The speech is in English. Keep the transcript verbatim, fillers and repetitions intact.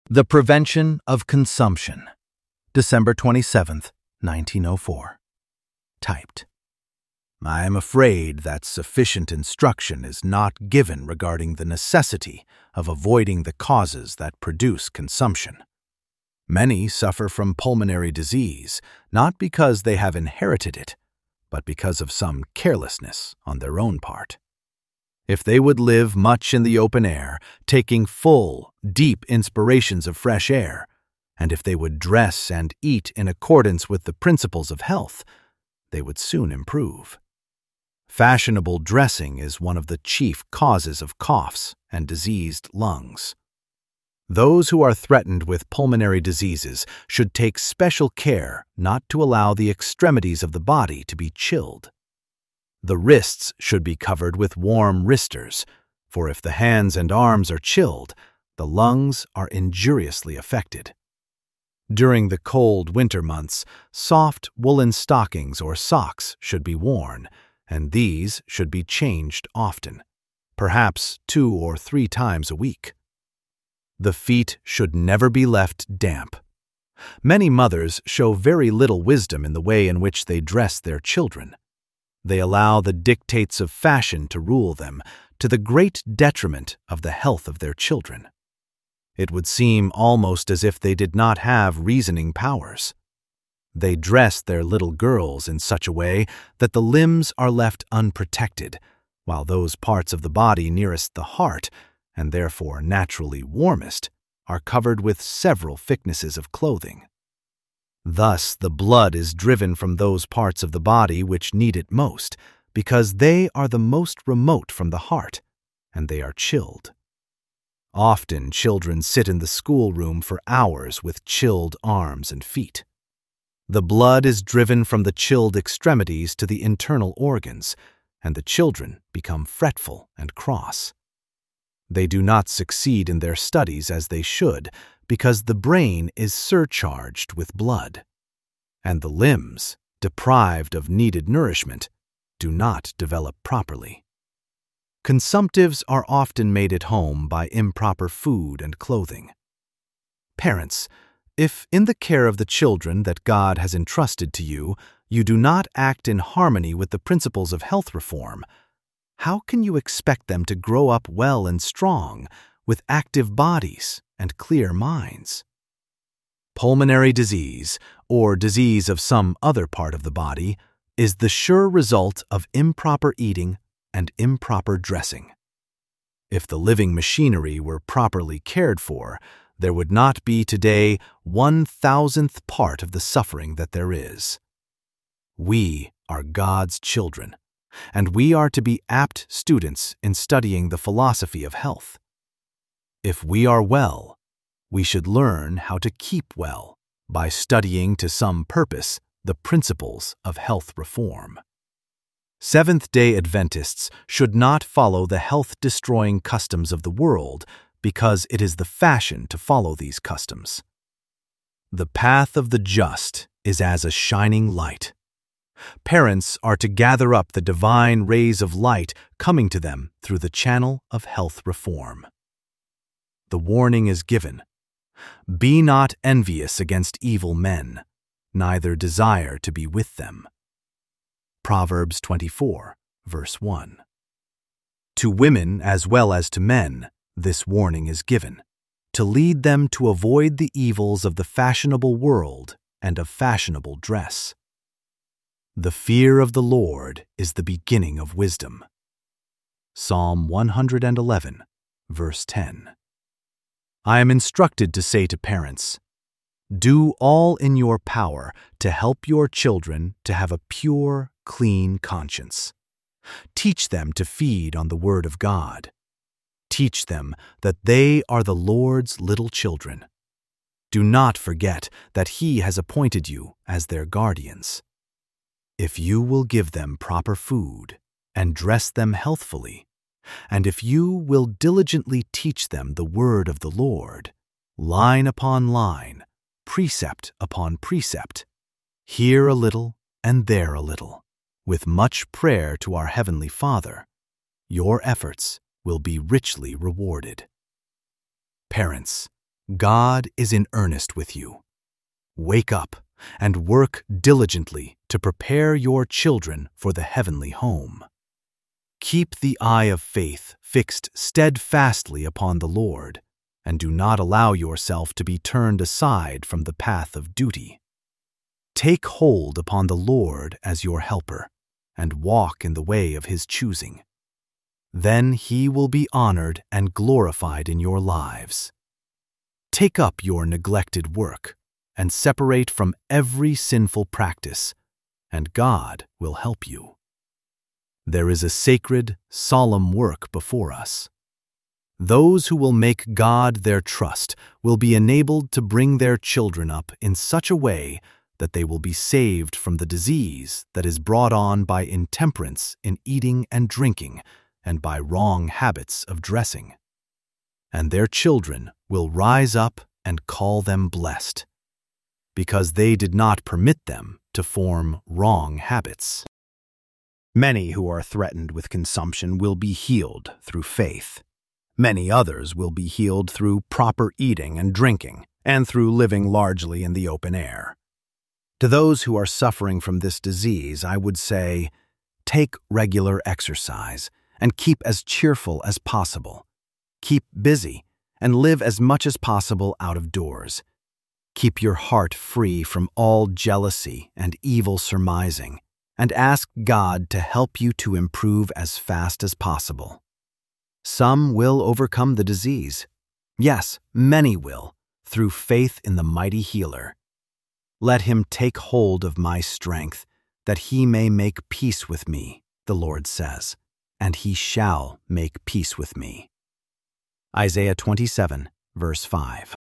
The Prevention of Consumption, December twenty-seventh, nineteen oh four. Typed. I am afraid that sufficient instruction is not given regarding the necessity of avoiding the causes that produce consumption. Many suffer from pulmonary disease, not because they have inherited it, but because of some carelessness on their own part. If they would live much in the open air, taking full, deep inspirations of fresh air, and if they would dress and eat in accordance with the principles of health, they would soon improve. Fashionable dressing is one of the chief causes of coughs and diseased lungs. Those who are threatened with pulmonary diseases should take special care not to allow the extremities of the body to be chilled. The wrists should be covered with warm wristers, for if the hands and arms are chilled, the lungs are injuriously affected. During the cold winter months, soft woolen stockings or socks should be worn, and these should be changed often, perhaps two or three times a week. The feet should never be left damp. Many mothers show very little wisdom in the way in which they dress their children. They allow the dictates of fashion to rule them, to the great detriment of the health of their children. It would seem almost as if they did not have reasoning powers. They dress their little girls in such a way that the limbs are left unprotected, while those parts of the body nearest the heart, and therefore naturally warmest, are covered with several thicknesses of clothing. Thus the blood is driven from those parts of the body which need it most, because they are the most remote from the heart, and they are chilled. Often children sit in the schoolroom for hours with chilled arms and feet. The blood is driven from the chilled extremities to the internal organs, and the children become fretful and cross. They do not succeed in their studies as they should, because the brain is surcharged with blood, and the limbs, deprived of needed nourishment, do not develop properly. Consumptives are often made at home by improper food and clothing. Parents, if in the care of the children that God has entrusted to you, you do not act in harmony with the principles of health reform, how can you expect them to grow up well and strong, with active bodies and clear minds? Pulmonary disease, or disease of some other part of the body, is the sure result of improper eating and improper dressing. If the living machinery were properly cared for, there would not be today one thousandth part of the suffering that there is. We are God's children, and we are to be apt students in studying the philosophy of health. If we are well, we should learn how to keep well by studying to some purpose the principles of health reform. Seventh-day Adventists should not follow the health-destroying customs of the world because it is the fashion to follow these customs. The path of the just is as a shining light. Parents are to gather up the divine rays of light coming to them through the channel of health reform. The warning is given, "Be not envious against evil men, neither desire to be with them." Proverbs twenty-four, verse one. To women as well as to men, this warning is given, to lead them to avoid the evils of the fashionable world and of fashionable dress. The fear of the Lord is the beginning of wisdom. Psalm one hundred eleven, verse ten. I am instructed to say to parents, do all in your power to help your children to have a pure, clean conscience. Teach them to feed on the Word of God. Teach them that they are the Lord's little children. Do not forget that He has appointed you as their guardians. If you will give them proper food and dress them healthfully, and if you will diligently teach them the word of the Lord, line upon line, precept upon precept, here a little and there a little, with much prayer to our Heavenly Father, your efforts will be richly rewarded. Parents, God is in earnest with you. Wake up and work diligently to prepare your children for the heavenly home. Keep the eye of faith fixed steadfastly upon the Lord, and do not allow yourself to be turned aside from the path of duty. Take hold upon the Lord as your helper, and walk in the way of his choosing. Then he will be honored and glorified in your lives. Take up your neglected work, and separate from every sinful practice, and God will help you. There is a sacred, solemn work before us. Those who will make God their trust will be enabled to bring their children up in such a way that they will be saved from the disease that is brought on by intemperance in eating and drinking and by wrong habits of dressing. And their children will rise up and call them blessed, because they did not permit them to form wrong habits. Many who are threatened with consumption will be healed through faith. Many others will be healed through proper eating and drinking, and through living largely in the open air. To those who are suffering from this disease, I would say, take regular exercise and keep as cheerful as possible. Keep busy and live as much as possible out of doors. Keep your heart free from all jealousy and evil surmising, and ask God to help you to improve as fast as possible. Some will overcome the disease. Yes, many will, through faith in the mighty healer. Let him take hold of my strength, that he may make peace with me, the Lord says, and he shall make peace with me. Isaiah twenty-seven, verse five.